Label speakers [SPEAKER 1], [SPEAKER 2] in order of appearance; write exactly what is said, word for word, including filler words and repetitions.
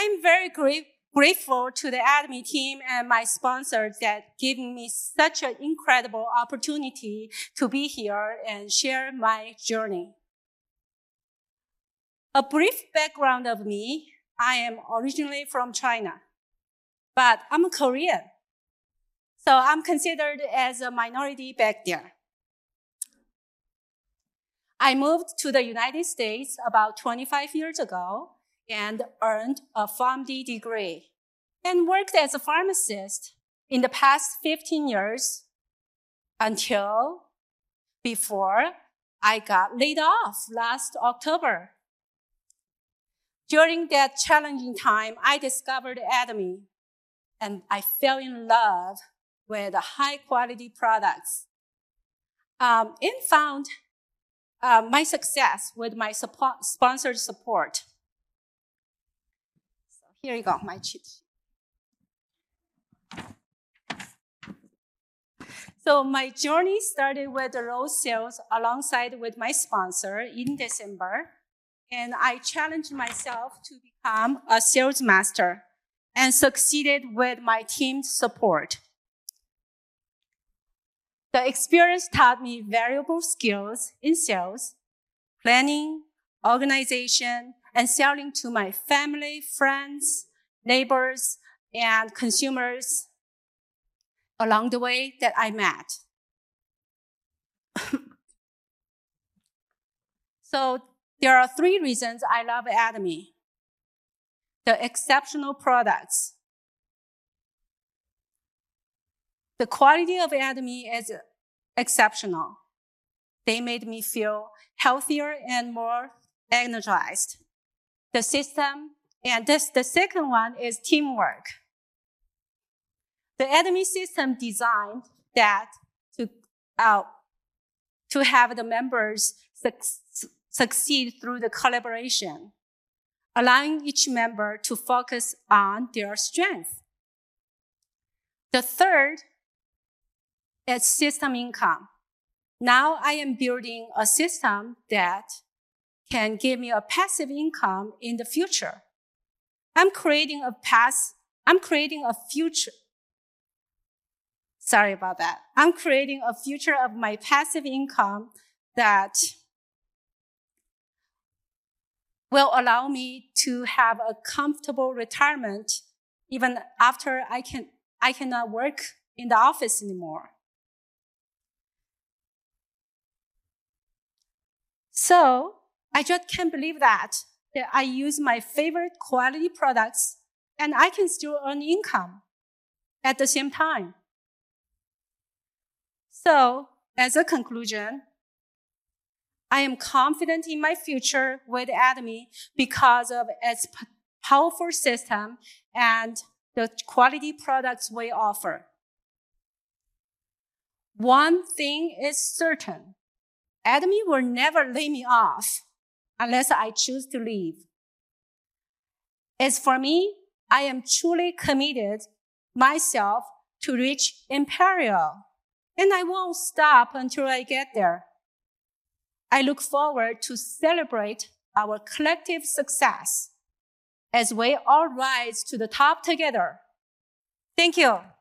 [SPEAKER 1] I'm very gra- grateful to the Atomy team and my sponsors that gave me such an incredible opportunity to be here and share my journey. A brief background of me, I am originally from China, but I'm a Korean. So I'm considered as a minority back there. I moved to the United States about twenty-five years ago and earned a PharmD degree and worked as a pharmacist in the past fifteen years until before I got laid off last October. During that challenging time, I discovered Atomy and I fell in love with high quality products um, and found uh, my success with my support, sponsored support. So here you go, my cheat sheet. So my journey started with the rose sales alongside with my sponsor in December, and I challenged myself to become a sales master and succeeded with my team's support. The experience taught me valuable skills in sales, planning, organization, and selling to my family, friends, neighbors, and consumers along the way that I met. So there are three reasons I love Atomy. The exceptional products. The quality of Atomy is exceptional. They made me feel healthier and more energized. The system, and this, the second one is teamwork. The Atomy system designed that to, uh, to have the members su- succeed through the collaboration, allowing each member to focus on their strength. The third is system income. Now I am building a system that can give me a passive income in the future. I'm creating a pass, I'm creating a future. Sorry about that. I'm creating a future of my passive income that will allow me to have a comfortable retirement even after I can, I cannot work in the office anymore. So I just can't believe that, that I use my favorite quality products and I can still earn income at the same time. So as a conclusion, I am confident in my future with Atomy because of its p- powerful system and the quality products we offer. One thing is certain. Atomy will never lay me off unless I choose to leave. As for me, I am truly committed myself to reach Imperial, and I won't stop until I get there. I look forward to celebrate our collective success as we all rise to the top together. Thank you.